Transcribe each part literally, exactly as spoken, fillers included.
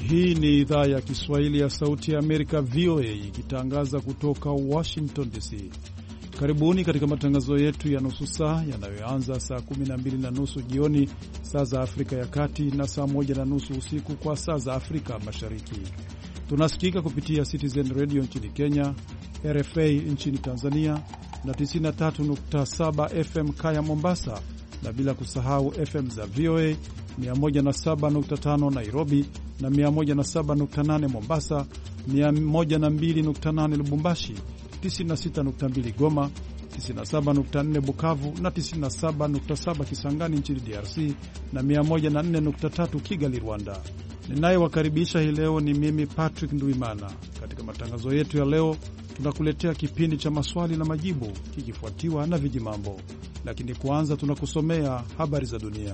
Hii ni idhaa ya Kiswahili ya Sauti ya Amerika, V O A, ikitangaza kutoka Washington D C. Karibuni katika matangazo yetu ya nusu saa yanayoanza saa kumi na mbili na nusu jioni saa za Afrika ya Kati na saa moja na nusu usiku kwa saa za Afrika Mashariki. Tunasikika kupitia Citizen Radio nchini Kenya, R F A nchini Tanzania na tisini na tatu nukta saba F M Kaya Mombasa, na bila kusahau F M za V O A mia moja na saba nukta tano Nairobi na mia moja na saba nukta nane Mombasa, mia moja na mbili nukta nane Lubumbashi, tisini na sita nukta mbili Goma, tisini na saba nukta nne Bukavu na tisini na saba nukta saba Kisangani nchini D R C na mia moja na nne nukta tatu Kigali, Rwanda. Ninayewakaribisha hii leo ni mimi Patrick Nduimana. Katika matangazo yetu ya leo tunakuletea kipindi cha maswali na majibu kikifuatiwa na vijimambo. Lakini kwanza tunakusomea habari za dunia.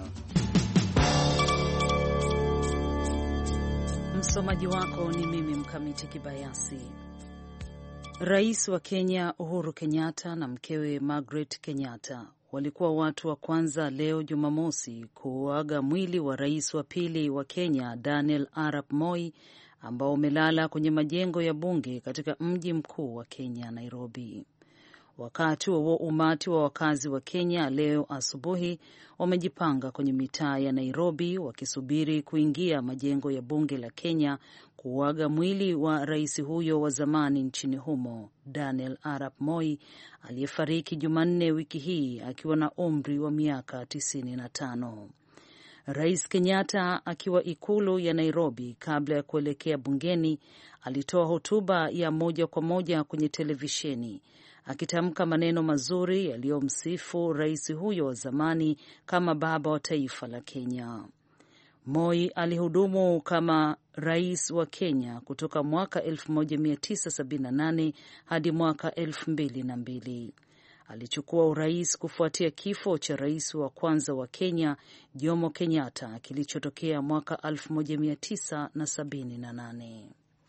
Msomaji wako ni mimi Mkamiti Kibayasi. Rais wa Kenya Uhuru Kenyatta na mkewe Margaret Kenyatta walikuwa watu wa kwanza leo Jumamosi kuuaga mwili wa rais wa pili wa Kenya Daniel Arap Moi, ambao umelala kwenye majengo ya bunge katika mji mkuu wa Kenya, Nairobi. Wakati wa umati wa wakazi wa Kenya leo asubuhi wamejipanga kwenye mitaa ya Nairobi wakisubiri kuingia majengo ya bunge la Kenya kuuaga mwili wa rais huyo wa zamani nchini humo, Daniel Arap Moi, aliyefariki Jumanne wiki hii akiwa na umri wa miaka tisini na tano. Rais Kenyatta akiwa ikulu ya Nairobi kabla ya kuelekea bungeni alitoa hotuba ya moja kwa moja kwenye televisheni akitamka maneno mazuri yaliyomsifu rais huyo wa zamani kama baba wa taifa la Kenya. Moi alihudumu kama rais wa Kenya kutoka mwaka elfu moja mia tisa sabini na nane hadi mwaka elfu mbili na mbili. Alichukua urais kufuatia kifo cha rais wa kwanza wa Kenya Jomo Kenyatta kilichotokea mwaka elfu moja mia tisa sabini na nane.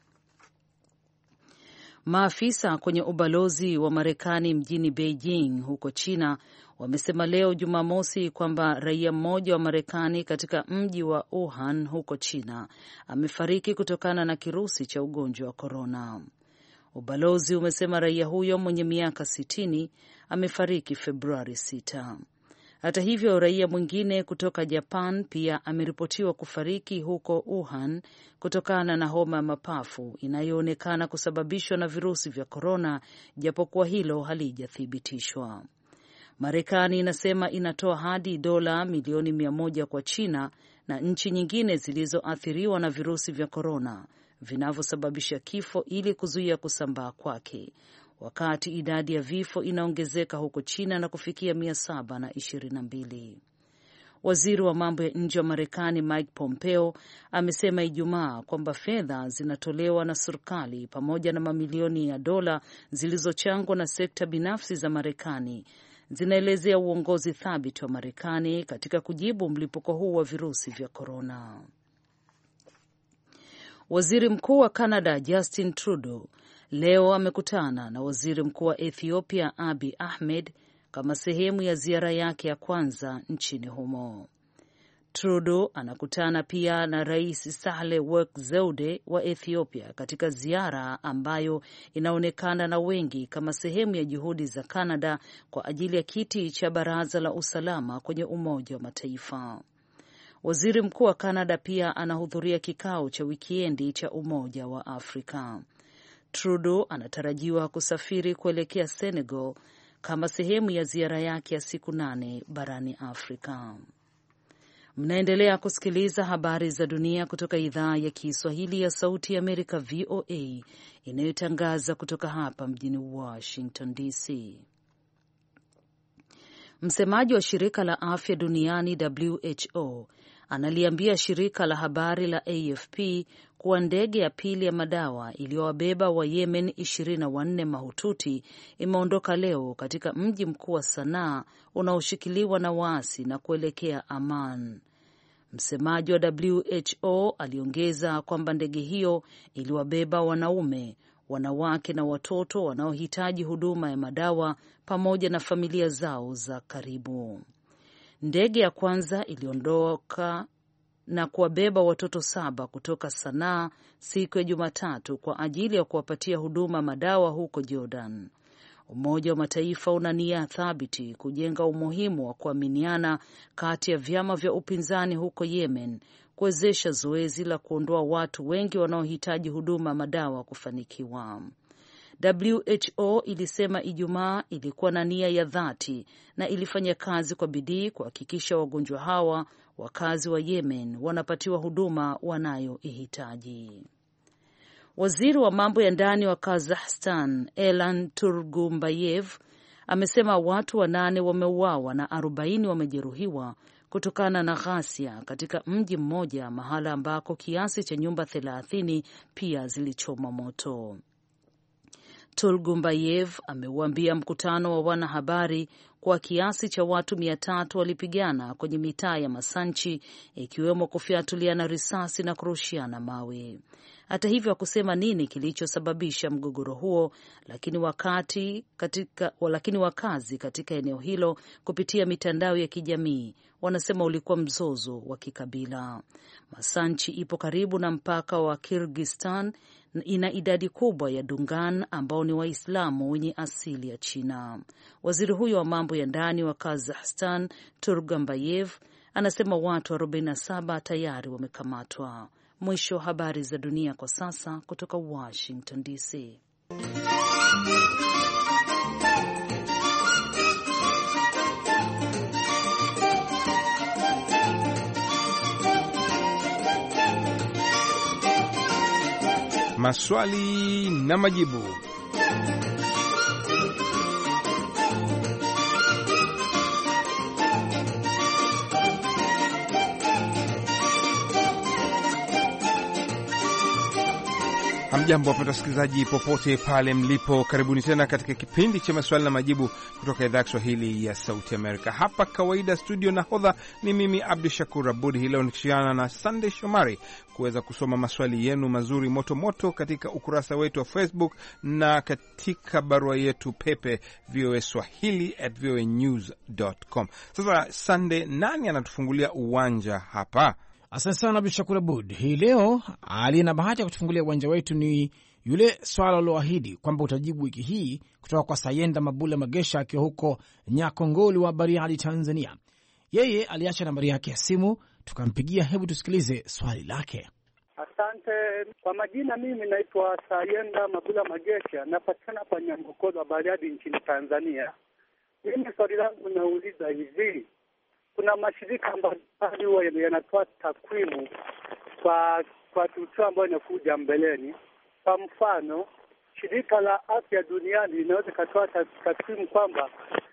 Maafisa kwenye ubalozi wa Marekani mjini Beijing huko China wamesema leo Jumamosi kwamba raia mmoja wa Marekani katika mji wa Wuhan huko China amefariki kutokana na kirusi cha ugonjwa wa korona. Ubalozi umesema raia huyo mwenye miaka sitini amefariki Februari sita. Hata hivyo, raia mwingine kutoka Japan pia ameripotiwa kufariki huko Wuhan kutokana na homa ya mapafu inayoonekana kusababishwa na virusi vya korona, japokuwa hilo halijathibitishwa. Marekani inasema inatoa hadi dola milioni mia moja kwa China na nchi nyingine zilizoathiriwa na virusi vya korona vinavyosababisha kifo ili kuzuia kusambaa kwake, wakati idadi ya vifo inaongezeka huko China na kufikia mia saba na ishirini na mbili. Waziri wa mambo ya nje wa Marekani Mike Pompeo amesema Ijumaa kwamba fedha zinatolewa na serikali pamoja na mamilioni ya dola zilizochangwa na sekta binafsi za Marekani zinaelezea uongozi thabiti wa Marekani katika kujibu mlipuko huu wa virusi vya korona. Waziri Mkuu wa Canada Justin Trudeau leo amekutana na Waziri Mkuu wa Ethiopia Abiy Ahmed kama sehemu ya ziara yake ya kwanza nchini humo. Trudeau anakutana pia na Rais Sahle Work Zewde wa Ethiopia katika ziara ambayo inaonekana na wengi kama sehemu ya juhudi za Canada kwa ajili ya kiti cha Baraza la Usalama kwenye Umoja wa Mataifa. Waziri Mkuu wa Canada pia anahudhuria kikao cha wikiendi cha Umoja wa Afrika. Trudeau anatarajiwa kusafiri kuelekea Senegal kama sehemu ya ziara yake ya siku nane barani Afrika. Mnaendelea kusikiliza habari za dunia kutoka idhaa ya Kiswahili ya Sauti ya Amerika, V O A, inayotangaza kutoka hapa mjini Washington D C. Msemaji wa shirika la afya duniani W H O analiambia shirika la habari la A F P kuwa ndege ya pili ya madawa iliyowabeba wa Yemen ishirini na wanne mahututi imeondoka leo katika mji mkuu wa Sanaa unaoshikiliwa na waasi na kuelekea Amman. Msemaji wa W H O aliongeza kwamba ndege hiyo iliwabeba wanaume, wanawake na watoto wanaohitaji huduma ya madawa pamoja na familia zao za karibu. Ndege ya kwanza iliondoka na kuwabeba watoto saba kutoka Sanaa siku ya Jumatatu kwa ajili ya kuwapatia huduma madawa huko Jordan. Umoja wa Mataifa una nia thabiti kujenga umuhimu wa kuaminiana kati ya vyama vya upinzani huko Yemen, kuwezesha zoezi la kuondoa watu wengi wanaohitaji huduma madawa kufanikiwa. W H O ilisema Ijumaa ilikuwa na nia ya dhati na ilifanya kazi kwa bidii kuhakikisha wagonjwa hawa wakazi wa Yemen wanapatiwa huduma wanayoihitaji. Waziri wa mambo ya ndani wa Kazakhstan, Elan Turgumbayev, amesema watu wanane wameuawa na arobaini wamejeruhiwa kutokana na ghasia katika mji mmoja, mahala ambako kiasi cha nyumba thelathini pia zilichoma moto. Turgumbayev ameuambia mkutano wa wanahabari kwa kiasi cha watu mia tatu walipigana kwenye mitaa ya Masanchi, ikiwemo kufyatuliana risasi na kurushiana mawe. Hata hivyo hakusema nini kilichosababisha mgogoro huo, lakini wakati katika lakini wakazi katika eneo hilo kupitia mitandao ya kijamii wanasema ulikuwa mzozo wa kikabila. Masanchi ipo karibu na mpaka wa Kyrgyzstan, ina idadi kubwa ya Dungan ambao ni Waislamu wenye asili ya China. Waziri huyo wa mambo ya ndani wa Kazakhstan, Turgumbayev, anasema watu arobaini na saba tayari wamekamatwa. Mwisho habari za dunia kwa sasa kutoka Washington D C. Maswali na majibu. Hamjambo wapenda wasikilizaji popote pale mlipo, karibuni tena katika kipindi cha maswali na majibu kutoka idhaa ya Kiswahili ya Sauti Amerika. Hapa kawaida studio nahodha ni mimi Abdu Shakur Abud, hii leo nikishirikiana na Sunday Shomari kuweza kusoma maswali yenu mazuri moto moto katika ukurasa wetu wa Facebook na katika barua yetu pepe v o a swahili at v o a news dot com. Sasa Sunday, nani anatufungulia uwanja hapa? Asante sana Abdu Shakur Abud. Hii leo aliye na bahati ya kutufungulia uwanja wetu ni yule swala ulioahidi kwamba utajibu wiki hii kutoka kwa Sayenda Mabula Magesha akiwa huko Nyakongoli wa Bariadi, Tanzania. Yeye aliacha nambari yake ya simu tukampigia. Hebu tusikilize swali lake. Asante. Kwa majina, mimi naitwa Sayenda Mabula Magesha, napatikana hapa Nyakongoli wa Bariadi nchini Tanzania. Mimi swali langu nauliza hivi: kuna mashirika mbalimbali huwa yanatoa takwimu kwa kwa tukio ambayo inakuja mbeleni. Kwa mfano, shirika la afya duniani linaweza kutoa takwimu kwamba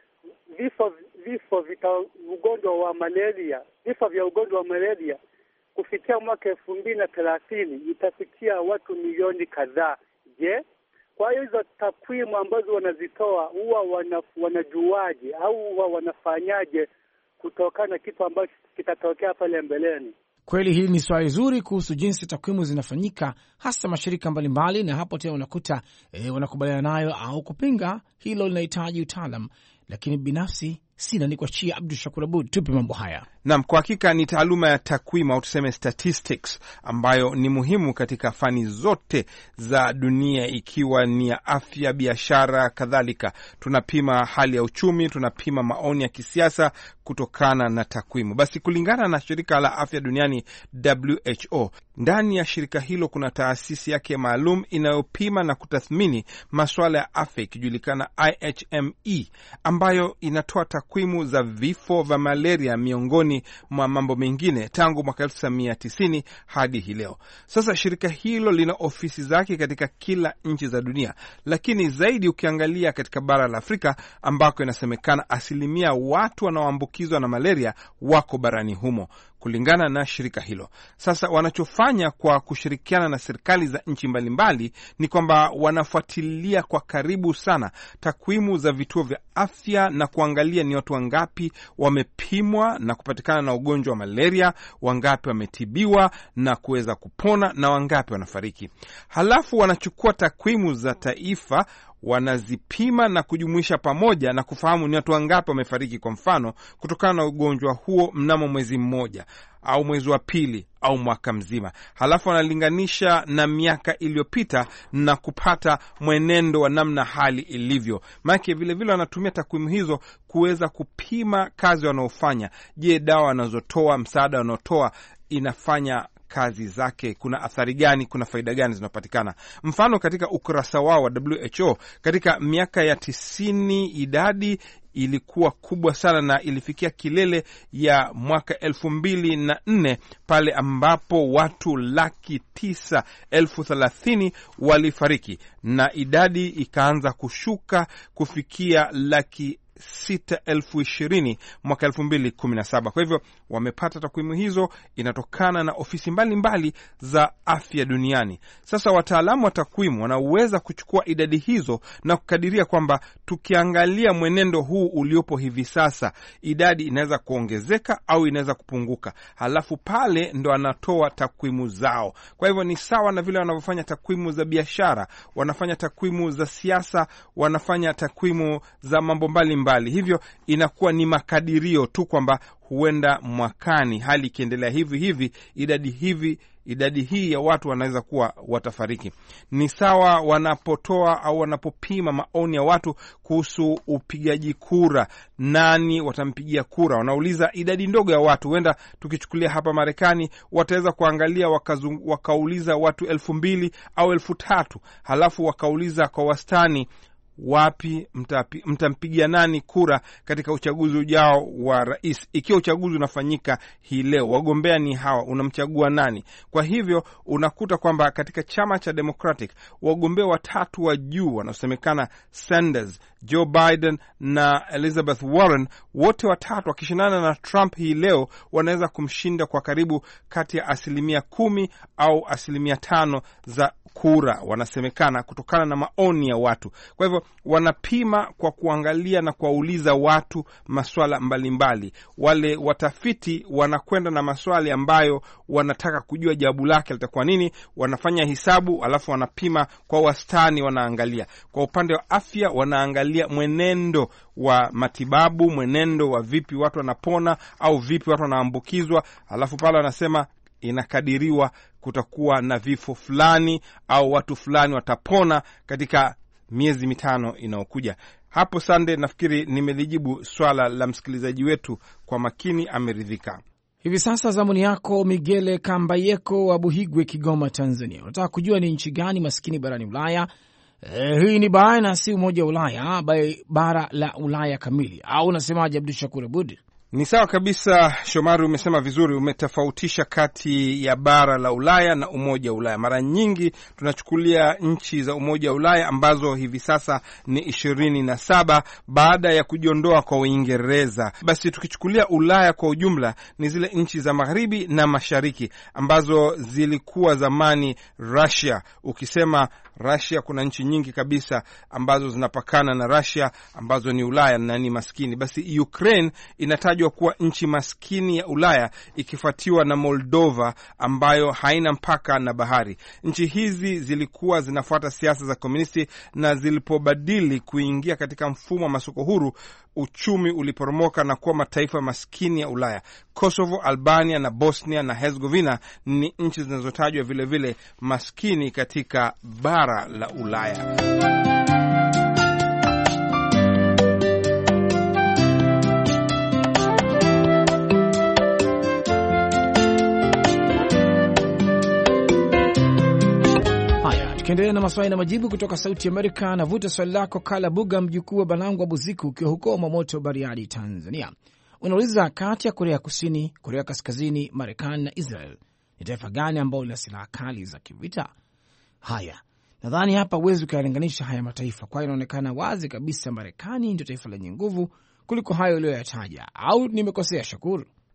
vifo vifo vita ugonjwa wa malaria, vifo vya ugonjwa wa malaria kufikia mwaka elfu mbili na thelathini itafikia watu milioni kadhaa. Je, kwa hiyo hizo takwimu ambazo wanazitoa huwa wana, wanajuaje au huwa wanafanyaje kutokana na kitu ambacho kitatokea pale mbeleni? Kweli hili ni swali zuri kuhusu jinsi takwimu zinafanyika, hasa mashirika mbalimbali, na hapo tena unakuta e, wanakubaliana nayo au kupinga. Hilo linahitaji utaalam, lakini binafsi sina ni kuachia Abdu Shakur Abud tupe mambo haya. Naam, kwa hakika ni taaluma ya takwimu au tuseme statistics ambayo ni muhimu katika fani zote za dunia, ikiwa ni ya afya, biashara, kadhalika. Tunapima hali ya uchumi, tunapima maoni ya kisiasa kutokana na takwimu. Basi kulingana na shirika la afya duniani W H O, ndani ya shirika hilo kuna taasisi yake maalum inayopima na kutathmini masuala ya afya ikijulikana I H M E, ambayo inatoa takwimu za vifo vya malaria miongoni mwa mambo mengine tangu mwaka elfu tisa mia tisini hadi hii leo. Sasa shirika hilo lina ofisi zake katika kila nchi za dunia, lakini zaidi ukiangalia katika bara la Afrika ambako inasemekana asilimia watu wanaoambukizwa na malaria wako barani humo kulingana na shirika hilo. Sasa wanachofanya kwa kushirikiana na serikali za nchi mbalimbali ni kwamba wanafuatilia kwa karibu sana takwimu za vituo vya afya na kuangalia ni watu wangapi wamepimwa na kupatikana na ugonjwa wa malaria, wangapi wametibiwa na kuweza kupona na wangapi wanafariki. Halafu wanachukua takwimu za taifa, wanazipima na kujumuisha pamoja na kufahamu ni watu wangapi wamefariki, kwa mfano, kutokana na ugonjwa huo mnamo mwezi mmoja au mwezi wa pili au mwaka mzima. Halafu wanalinganisha na miaka iliyopita na kupata mwenendo wa namna hali ilivyo. Maana vile vile wanatumia takwimu hizo kuweza kupima kazi wanaofanya. Je, dawa wanazotoa, msaada wanaotoa inafanya kazi zake, kuna athari gani, kuna faida gani zinapatikana? Mfano, katika ukurasa wao wa W H O katika miaka ya tisini idadi ilikuwa kubwa sana na ilifikia kilele ya mwaka elfu mbili na nne pale ambapo watu laki tisa elfu thelathini walifariki na idadi ikaanza kushuka kufikia laki sita elfu ishirini mwaka elfu mbili kumi na saba. Kwa hivyo wamepata takwimu hizo, inatokana na ofisi mbalimbali mbali za afya duniani. Sasa wataalamu wa takwimu wanaweza kuchukua idadi hizo na kukadiria kwamba tukiangalia mwenendo huu uliopo hivi sasa, idadi inaweza kuongezeka au inaweza kupunguka. Halafu pale ndo anatoa takwimu zao. Kwa hivyo ni sawa na vile wanavyofanya takwimu za biashara, wanafanya takwimu za siasa, wanafanya takwimu za mambo mbalimbali. Hivyo inakuwa ni makadirio tu kwamba huenda mwakani hali ikiendelea hivi hivi idadi hivi idadi hii ya watu wanaweza kuwa watafariki. Ni sawa wanapotoa au wanapopima maoni ya watu kuhusu upigaji kura, nani watampigia kura. Wanauliza idadi ndogo ya watu, huenda tukichukulia hapa Marekani wataweza kuangalia wakazung, wakauliza watu elfu mbili au elfu tatu, halafu wakauliza kwa wastani wapi mtapi, mtampigia nani kura katika uchaguzi ujao wa rais. Ikiwa uchaguzi unafanyika hii leo, wagombea ni hawa, unamchagua nani? Kwa hivyo unakuta kwamba katika chama cha Democratic wagombea watatu wa juu wanaosemekana Sanders, Joe Biden na Elizabeth Warren, wote watatu wakishindana na Trump hii leo, wanaweza kumshinda kwa karibu kati ya asilimia kumi au asilimia tano za kura, wanasemekana kutokana na maoni ya watu. Kwa hivyo wanapima kwa kuangalia na kuwauliza watu maswala mbalimbali. Wale watafiti wanakwenda na maswali ambayo wanataka kujua jawabu lake litakuwa nini, wanafanya hisabu alafu wanapima kwa wastani. Wanaangalia kwa upande wa afya, wanaangalia mwenendo wa matibabu, mwenendo wa vipi watu wanapona au vipi watu wanaambukizwa, alafu pale wanasema inakadiriwa kutakuwa na vifo fulani au watu fulani watapona katika miezi mitano inayokuja. Hapo Sande, nafikiri nimelijibu swala la msikilizaji wetu kwa makini, ameridhika. Hivi sasa zamuni yako Migele Kambayeko wa Buhigwe, Kigoma, Tanzania. Unataka kujua ni nchi gani maskini barani Ulaya? E, hii ni bara na si umoja wa Ulaya, bara la Ulaya kamili, au unasemaje Abdul Shakur Abud? Ni sawa kabisa Shomari, umesema vizuri, umetofautisha kati ya bara la Ulaya na umoja wa Ulaya. Mara nyingi tunachukulia nchi za umoja wa Ulaya ambazo hivi sasa ni ishirini na saba baada ya kujiondoa kwa Uingereza. Basi tukichukulia Ulaya kwa ujumla ni zile nchi za magharibi na mashariki ambazo zilikuwa zamani Russia. Ukisema Russia, kuna nchi nyingi kabisa ambazo zinapakana na Russia ambazo ni Ulaya na ni maskini. Basi Ukraine inatajwa kuwa nchi maskini ya Ulaya ikifuatiwa na Moldova ambayo haina mpaka na bahari. Nchi hizi zilikuwa zinafuata siasa za komunisti na zilipobadili kuingia katika mfumo wa masoko huru, uchumi uliporomoka na kuwa mataifa maskini ya Ulaya. Kosovo, Albania na Bosnia na Herzegovina ni nchi zinazotajwa vile vile maskini katika bara la Ulaya. Tukiendelea na maswali na majibu kutoka Sauti Amerika, navuta swali lako Kala Buga, mjukuu wa Balangwa Buziku, ukiwa huko Mamoto, Bariadi, Tanzania. Unauliza, kati ya Korea Kusini, Korea Kaskazini, Marekani na Israel, ni taifa gani ambalo lina silaha kali za kivita? Haya, nadhani hapa huwezi ukayalinganisha haya mataifa, kwa inaonekana wazi kabisa Marekani ndio taifa lenye nguvu kuliko hayo uliyoyataja, au nimekosea Shakuru?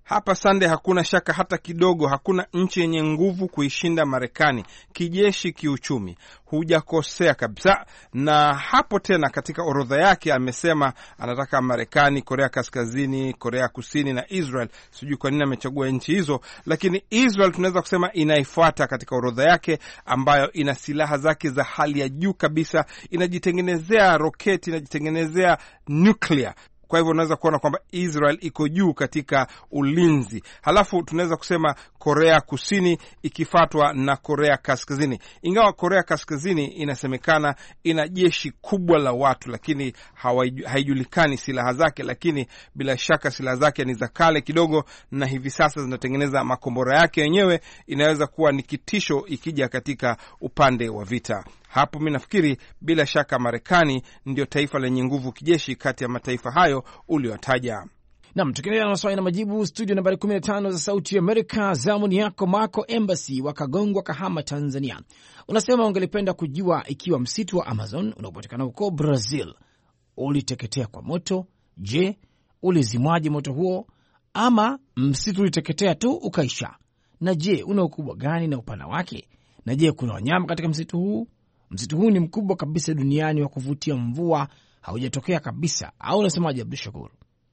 Hapa Sande, hakuna shaka hata kidogo, hakuna nchi yenye nguvu kuishinda Marekani kijeshi, kiuchumi. Hujakosea kabisa. Na hapo tena katika orodha yake amesema anataka Marekani, Korea Kaskazini, Korea Kusini na Israel. Sijui kwa nini amechagua nchi hizo, lakini Israel tunaweza kusema inaifuata katika orodha yake, ambayo ina silaha zake za hali ya juu kabisa, inajitengenezea roketi, inajitengenezea nuclear. Kwa hivyo unaweza kuona kwamba Israel iko juu katika ulinzi. Halafu tunaweza kusema Korea Kusini ikifuatwa na Korea Kaskazini. Ingawa Korea Kaskazini inasemekana ina jeshi kubwa la watu, lakini haijulikani silaha zake, lakini bila shaka silaha zake ni za kale kidogo, na hivi sasa zinatengeneza makombora yake yenyewe. Inaweza kuwa ni kitisho ikija katika upande wa vita. Hapo mimi nafikiri bila shaka Marekani ndio taifa lenye nguvu kijeshi kati ya mataifa hayo uliyotaja. Naam, tukiendelea na maswali na majibu, studio nambari kumi na tano za Sauti ya Amerika. Zamuni yako Marco Embassy wa Kagongwa, Kahama, Tanzania. Unasema ungelipenda kujua ikiwa msitu wa Amazon unaopatikana huko Brazil uliteketea kwa moto. Je, ulizimwaje moto huo, ama msitu uliteketea tu ukaisha? Na je, una ukubwa gani na upana wake? Na je, kuna wanyama katika msitu huu? Msitu huu ni mkubwa kabisa duniani wa kuvutia mvua, haujatokea kabisa, au unasemaje Abdul Shakur?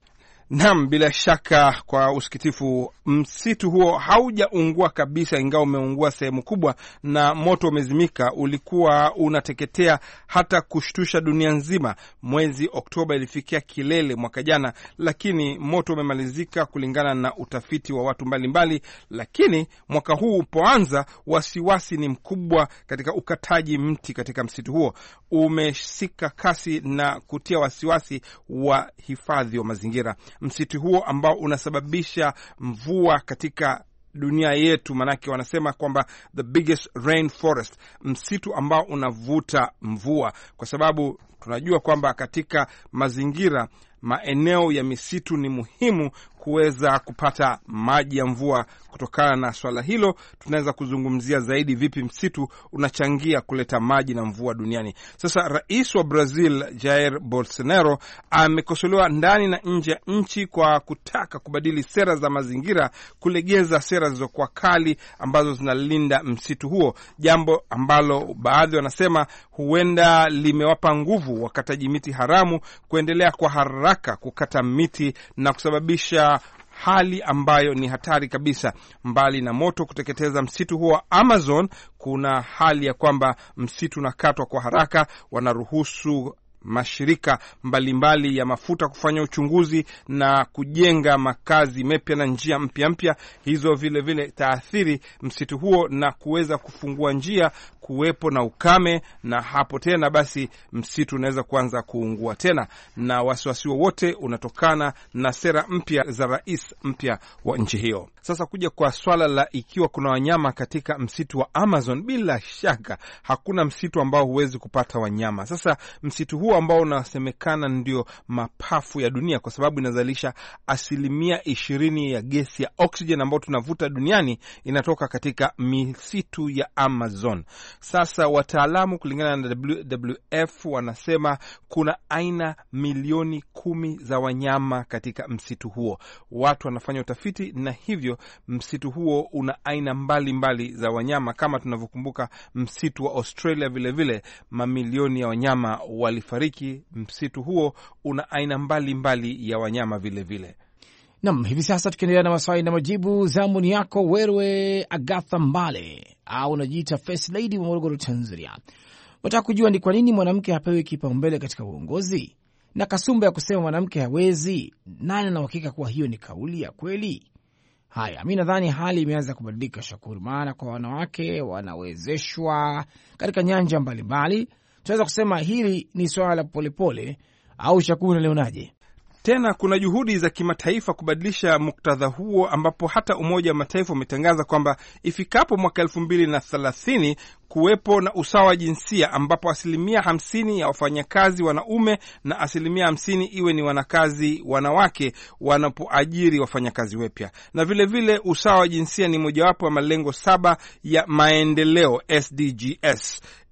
Naam, bila shaka kwa usikitifu, msitu huo haujaungua kabisa, ingawa umeungua sehemu kubwa na moto umezimika. Ulikuwa unateketea hata kushtusha dunia nzima. Mwezi Oktoba ilifikia kilele mwaka jana, lakini moto umemalizika kulingana na utafiti wa watu mbalimbali mbali. Lakini mwaka huu upoanza, wasiwasi ni mkubwa katika ukataji mti katika msitu huo. Umeshika kasi na kutia wasiwasi wa hifadhi wa mazingira. Msitu huo ambao unasababisha mvua katika dunia yetu, manake wanasema kwamba the biggest rainforest, msitu ambao unavuta mvua, kwa sababu tunajua kwamba katika mazingira, maeneo ya misitu ni muhimu kuweza kupata maji ya mvua. Kutokana na swala hilo, tunaweza kuzungumzia zaidi vipi msitu unachangia kuleta maji na mvua duniani. Sasa rais wa Brazil Jair Bolsonaro amekosolewa ndani na nje ya nchi kwa kutaka kubadili sera za mazingira, kulegeza sera zilizokuwa kali ambazo zinalinda msitu huo, jambo ambalo baadhi wanasema huenda limewapa nguvu wakataji miti haramu kuendelea kwa haraka kukata miti na kusababisha hali ambayo ni hatari kabisa. Mbali na moto kuteketeza msitu huo wa Amazon, kuna hali ya kwamba msitu unakatwa kwa haraka. Wanaruhusu mashirika mbalimbali mbali ya mafuta kufanya uchunguzi na kujenga makazi mapya na njia mpya mpya. Hizo vile vile taathiri msitu huo na kuweza kufungua njia kuwepo na ukame, na hapo tena basi msitu unaweza kuanza kuungua tena, na wasiwasi wote unatokana na sera mpya za rais mpya wa nchi hiyo. Sasa kuja kwa swala la ikiwa kuna wanyama katika msitu wa Amazon, bila shaka hakuna msitu ambao huwezi kupata wanyama. Sasa msitu huo ambao unasemekana ndio mapafu ya dunia, kwa sababu inazalisha asilimia ishirini ya gesi ya oxygen ambayo tunavuta duniani, inatoka katika misitu ya Amazon. Sasa wataalamu kulingana na W W F wanasema kuna aina milioni kumi za wanyama katika msitu huo. Watu wanafanya utafiti, na hivyo msitu huo una aina mbalimbali mbali za wanyama. Kama tunavyokumbuka msitu wa Australia vile vile mamilioni ya wanyama walifariki. Msitu huo una aina mbalimbali mbali ya wanyama vile vile. Nam, hivi sasa tukiendelea na maswali na majibu, zamu ni yako wewe Agatha Mbale, au unajiita First Lady wa Morogoro, Tanzania. Wataka kujua ni kwa nini mwanamke hapewi kipaumbele katika uongozi, na kasumba ya kusema mwanamke hawezi, nani na uhakika kuwa hiyo ni kauli ya kweli? Haya, mimi nadhani hali imeanza kubadilika, Shakuru, maana kwa wanawake wanawezeshwa katika nyanja mbalimbali. Tunaweza kusema hili ni swala la polepole, au Shakuru, leonaje? Tena kuna juhudi za kimataifa kubadilisha muktadha huo, ambapo hata Umoja wa Mataifa umetangaza kwamba ifikapo mwaka elfu mbili na thelathini kuwepo na usawa wa jinsia, ambapo asilimia hamsini ya wafanyakazi wanaume na asilimia hamsini iwe ni wanakazi wanawake wanapoajiri wafanyakazi wapya. Na vile vile usawa wa jinsia ni mojawapo wa malengo saba ya maendeleo S D Gs.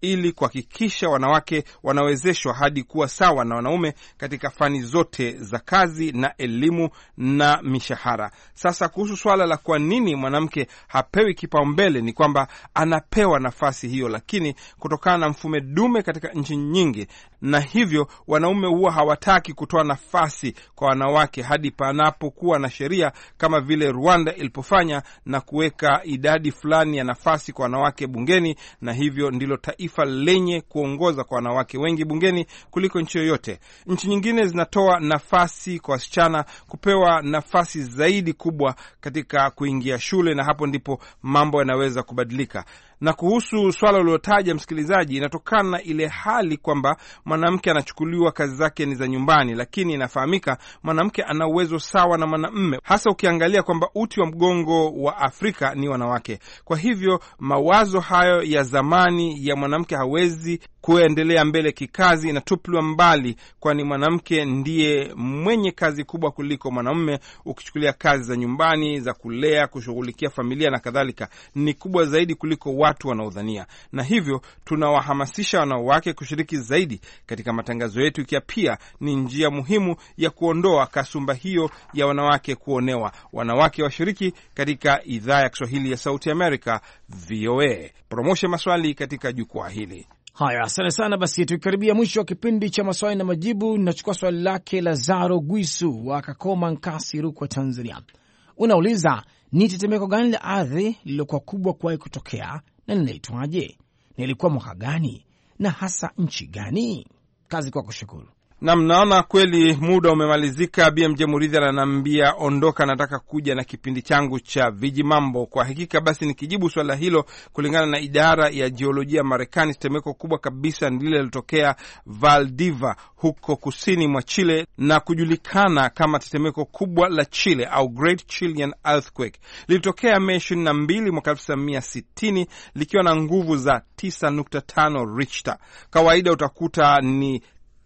ili kuhakikisha wanawake wanawezeshwa hadi kuwa sawa na wanaume katika fani zote za kazi na elimu na mishahara. Sasa kuhusu swala la kwa nini mwanamke hapewi kipaumbele, ni kwamba anapewa nafasi hiyo, lakini kutokana na mfumo dume katika nchi nyingi, na hivyo wanaume huwa hawataki kutoa nafasi kwa wanawake hadi panapokuwa na sheria kama vile Rwanda ilipofanya na kuweka idadi fulani ya nafasi kwa wanawake bungeni, na hivyo ndilo taifa lenye kuongoza kwa wanawake wengi bungeni kuliko nchi yoyote. Nchi nyingine zinatoa nafasi kwa wasichana kupewa nafasi zaidi kubwa katika kuingia shule, na hapo ndipo mambo yanaweza kubadilika. Na kuhusu swala ulilotaja msikilizaji, inatokana na ile hali kwamba mwanamke anachukuliwa kazi zake ni za nyumbani, lakini inafahamika mwanamke ana uwezo sawa na mwanamume, hasa ukiangalia kwamba uti wa mgongo wa Afrika ni wanawake. Kwa hivyo mawazo hayo ya zamani ya mwanamke hawezi kuendelea mbele kikazi inatupiliwa mbali, kwani mwanamke ndiye mwenye kazi kubwa kuliko mwanamume. Ukichukulia kazi za nyumbani, za kulea, kushughulikia familia na kadhalika, ni kubwa zaidi kuliko watu wanaodhania. Na hivyo tunawahamasisha wanawake kushiriki zaidi katika matangazo yetu, ikiwa pia ni njia muhimu ya kuondoa kasumba hiyo ya wanawake kuonewa. Wanawake washiriki katika idhaa ya Kiswahili ya Sauti Amerika V O A. Promosha maswali katika jukwaa hili. Haya, asante sana. Basi tukikaribia mwisho wa kipindi cha maswali na majibu, ninachukua swali lake Lazaro Gwisu wa Kakoma, Nkasi, Rukwa, Tanzania. Unauliza, ni tetemeko gani la ardhi lililokuwa kubwa kuwahi kutokea na linaitwaje? Nilikuwa mwaka gani na hasa nchi gani? Kazi kwa kushukuru. Na mnaona kweli muda umemalizika. B M J Muridhi ananiambia ondoka, nataka kuja na kipindi changu cha Viji Mambo. Kwa hakika basi nikijibu swala hilo, kulingana na idara ya jiolojia Marekani, tetemeko kubwa kabisa ndile lilotokea Valdiva huko kusini mwa Chile na kujulikana kama tetemeko kubwa la Chile au Great Chilean Earthquake. Lilitokea Mei ishirini na mbili mwaka elfu tisa mia sitini likiwa na nguvu za tisa nukta tano Richter. Kawaida utakuta ni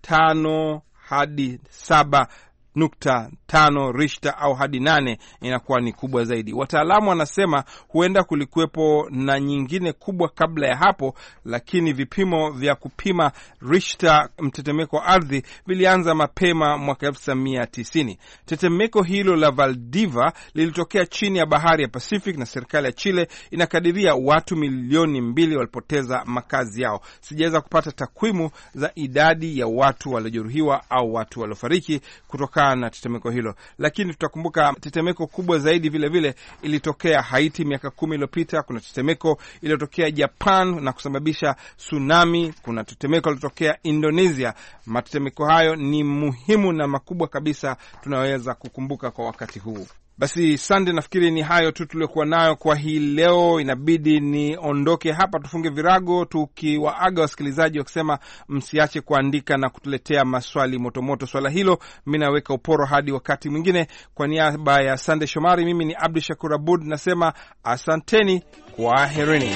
tano hadi saba nukta tano Richter au hadi nane inakuwa ni kubwa zaidi. Wataalamu wanasema huenda kulikuwepo na nyingine kubwa kabla ya hapo, lakini vipimo vya kupima Richter mtetemeko ardhi vilianza mapema mwaka elfu tisa mia tisini. Tetemeko hilo la Valdiva lilitokea chini ya bahari ya Pacific na serikali ya Chile inakadiria watu milioni mbili walipoteza makazi yao. Sijaweza kupata takwimu za idadi ya watu waliojeruhiwa au watu waliofariki kutoka na tetemeko hilo, lakini tutakumbuka tetemeko kubwa zaidi vile vile ilitokea Haiti miaka kumi iliyopita. Kuna tetemeko iliyotokea Japan na kusababisha tsunami. Kuna tetemeko iliyotokea Indonesia. Matetemeko hayo ni muhimu na makubwa kabisa tunaweza kukumbuka kwa wakati huu. Basi sande, nafikiri ni hayo tu tuliokuwa nayo kwa hii leo. Inabidi niondoke hapa, tufunge virago tukiwaaga wasikilizaji wakisema msiache kuandika na kutuletea maswali motomoto. Swala hilo mimi naweka uporo hadi wakati mwingine. Kwa niaba ya Sande Shomari, mimi ni Abdul Shakur Abud nasema asanteni, kwa herini.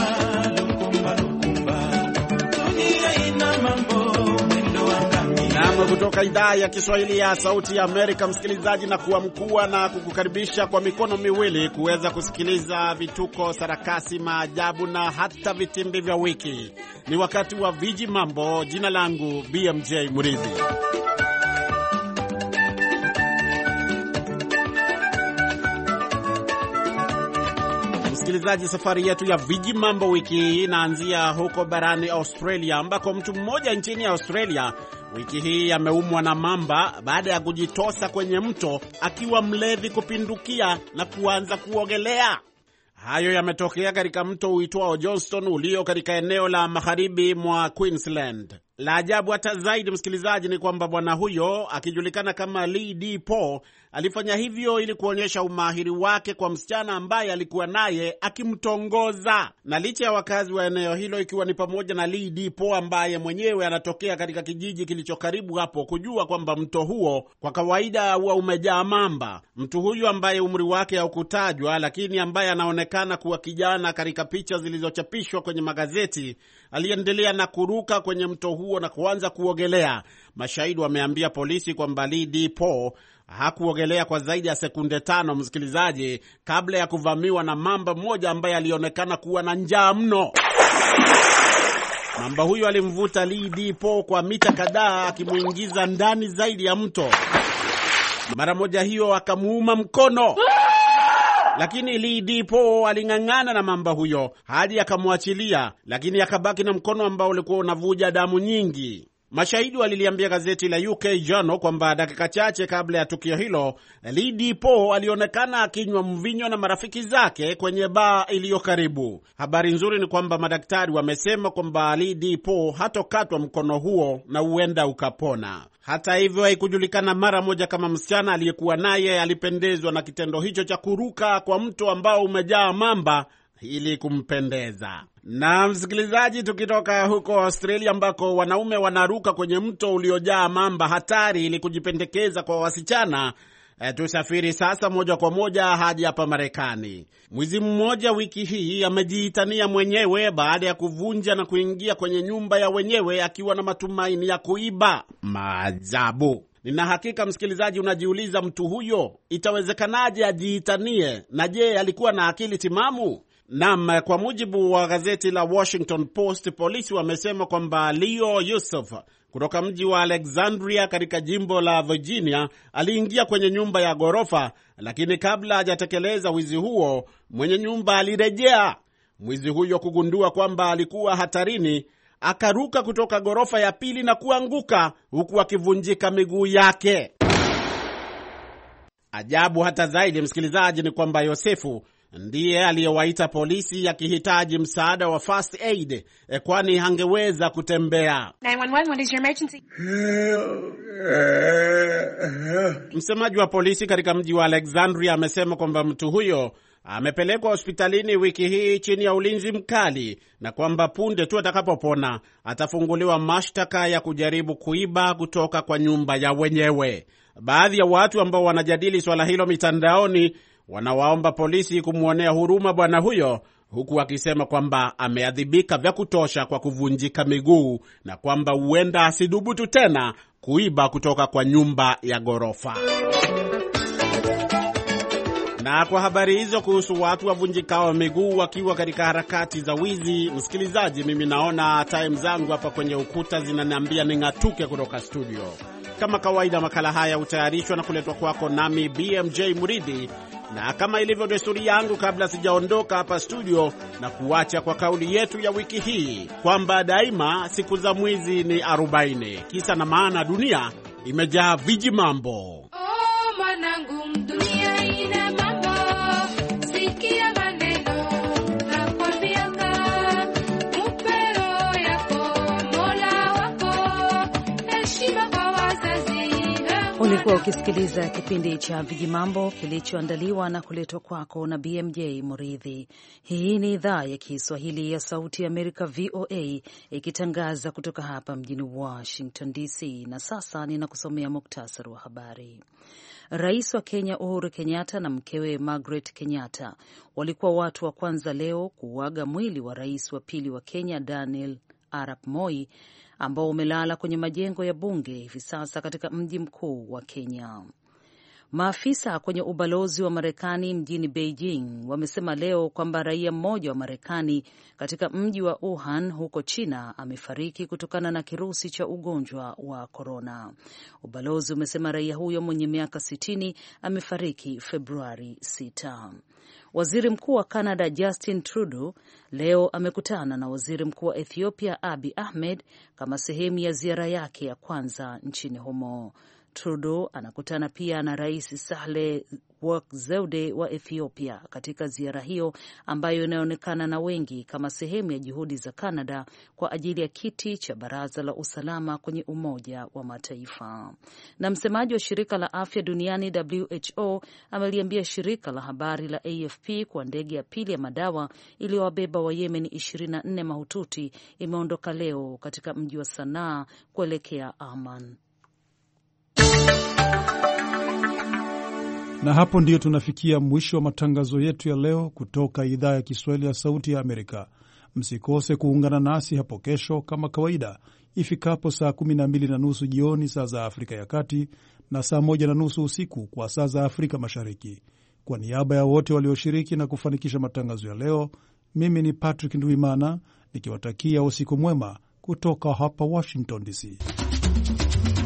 Kutoka idhaa ya Kiswahili ya Sauti ya Amerika, msikilizaji, na kuwa mkuu na kukukaribisha kwa mikono miwili kuweza kusikiliza vituko, sarakasi, maajabu na hata vitimbi vya wiki. Ni wakati wa Viji Mambo. Jina langu B M J Muridhi. Msikilizaji, safari yetu ya Viji Mambo wiki hii inaanzia huko barani Australia, ambako mtu mmoja nchini Australia wiki hii ameumwa na mamba baada ya kujitosa kwenye mto akiwa mlevi kupindukia na kuanza kuogelea. Hayo yametokea katika mto uitwao Johnston ulio katika eneo la magharibi mwa Queensland. La ajabu hata zaidi, msikilizaji, ni kwamba bwana huyo akijulikana kama Lee D. Paul alifanya hivyo ili kuonyesha umahiri wake kwa msichana ambaye alikuwa naye akimtongoza. Na licha ya wakazi wa eneo hilo, ikiwa ni pamoja na Lee D. Paul ambaye mwenyewe anatokea katika kijiji kilicho karibu hapo, kujua kwamba mto huo kwa kawaida huwa umejaa mamba, mtu huyu ambaye umri wake haukutajwa lakini ambaye anaonekana kuwa kijana katika picha zilizochapishwa kwenye magazeti, aliendelea na kuruka kwenye mto huo na kuanza kuogelea. Mashahidi wameambia polisi kwamba Lee D. Paul hakuogelea kwa zaidi ya sekunde tano, msikilizaji, kabla ya kuvamiwa na mamba mmoja ambaye alionekana kuwa na njaa mno. Mamba huyo alimvuta Lee Di-po kwa mita kadhaa akimuingiza ndani zaidi ya mto. Mara moja hiyo akamuuma mkono. Lakini Lee Di-po aling'ang'ana na mamba huyo hadi akamwachilia, lakini akabaki na mkono ambao ulikuwa unavuja damu nyingi. Mashahidi waliliambia gazeti la U K Journal kwamba dakika chache kabla ya tukio hilo, Lee Di-po alionekana akinywa mvinyo na marafiki zake kwenye baa iliyo karibu. Habari nzuri ni kwamba madaktari wamesema kwamba Lee Di-po hatokatwa mkono huo na huenda ukapona. Hata hivyo, haikujulikana mara moja kama msichana aliyekuwa naye alipendezwa na kitendo hicho cha kuruka kwa mto ambao umejaa mamba ili kumpendeza. Na msikilizaji, tukitoka huko Australia ambako wanaume wanaruka kwenye mto uliojaa mamba hatari ili kujipendekeza kwa wasichana, e, tusafiri sasa moja kwa moja hadi hapa Marekani. Mwizi mmoja wiki hii amejiitania mwenyewe baada ya kuvunja na kuingia kwenye nyumba ya wenyewe akiwa na matumaini ya kuiba. Maajabu. Nina hakika msikilizaji unajiuliza, mtu huyo itawezekanaje ajiitanie, na je, alikuwa na akili timamu? Naam, kwa mujibu wa gazeti la Washington Post, polisi wamesema kwamba Leo Yusuf kutoka mji wa Alexandria katika jimbo la Virginia aliingia kwenye nyumba ya ghorofa, lakini kabla hajatekeleza wizi huo, mwenye nyumba alirejea. Mwizi huyo kugundua kwamba alikuwa hatarini, akaruka kutoka ghorofa ya pili na kuanguka huku akivunjika miguu yake. Ajabu hata zaidi msikilizaji ni kwamba Yosefu ndiye aliyewaita polisi akihitaji msaada wa first aid, e, kwani hangeweza kutembea. nine one one, what is your emergency? Msemaji wa polisi katika mji wa Alexandria amesema kwamba mtu huyo amepelekwa hospitalini wiki hii chini ya ulinzi mkali, na kwamba punde tu atakapopona atafunguliwa mashtaka ya kujaribu kuiba kutoka kwa nyumba ya wenyewe. Baadhi ya watu ambao wanajadili swala hilo mitandaoni wanawaomba polisi kumwonea huruma bwana huyo, huku akisema kwamba ameadhibika vya kutosha kwa kuvunjika miguu na kwamba huenda asidhubutu tena kuiba kutoka kwa nyumba ya ghorofa. Na kwa habari hizo kuhusu watu wavunjikao miguu wakiwa katika harakati za wizi, msikilizaji, mimi naona time zangu hapa kwenye ukuta zinaniambia ning'atuke kutoka studio. Kama kawaida, makala haya hutayarishwa na kuletwa kwako nami B M J Muridhi, na kama ilivyo desturi yangu, kabla sijaondoka hapa studio, na kuacha kwa kauli yetu ya wiki hii kwamba daima siku za mwizi ni arobaini. Kisa na maana, dunia imejaa viji mambo. Oh, manangu, dunia ina mambo. Sikia maneno na kwambianga, upero yako Mola wako, heshima kwa wazazi. Ulikuwa ukisikiliza kipindi cha Vijimambo kilichoandaliwa na kuletwa kwako na B M J Muridhi. Hii ni idhaa ya Kiswahili ya Sauti ya Amerika, V O A, ikitangaza kutoka hapa mjini Washington D C. Na sasa ninakusomea muktasari wa habari. Rais wa Kenya Uhuru Kenyatta na mkewe Margaret Kenyatta walikuwa watu wa kwanza leo kuuaga mwili wa rais wa pili wa Kenya Daniel Arap Moi, ambao umelala kwenye majengo ya bunge hivi sasa katika mji mkuu wa Kenya. Maafisa kwenye ubalozi wa Marekani mjini Beijing wamesema leo kwamba raia mmoja wa Marekani katika mji wa Wuhan huko China amefariki kutokana na kirusi cha ugonjwa wa korona. Ubalozi umesema raia huyo mwenye miaka sitini amefariki Februari sita. Waziri Mkuu wa Canada Justin Trudeau leo amekutana na Waziri Mkuu wa Ethiopia Abiy Ahmed kama sehemu ya ziara yake ya kwanza nchini humo. Trudeau anakutana pia na Rais Sahle Work Zewde wa Ethiopia katika ziara hiyo ambayo inaonekana na wengi kama sehemu ya juhudi za Canada kwa ajili ya kiti cha Baraza la Usalama kwenye Umoja wa Mataifa. Na msemaji wa shirika la afya duniani W H O ameliambia shirika la habari la A F P kwa ndege ya pili ya madawa iliyowabeba wa Yemen ishirini na nne mahututi imeondoka leo katika mji wa Sanaa kuelekea Amman. Na hapo ndiyo tunafikia mwisho wa matangazo yetu ya leo kutoka idhaa ya Kiswahili ya Sauti ya Amerika. Msikose kuungana nasi hapo kesho kama kawaida ifikapo saa kumi na mbili na nusu jioni saa za Afrika ya Kati na saa moja na nusu usiku kwa saa za Afrika Mashariki. Kwa niaba ya wote walioshiriki na kufanikisha matangazo ya leo, mimi ni Patrick Ndwimana nikiwatakia usiku mwema kutoka hapa Washington D C.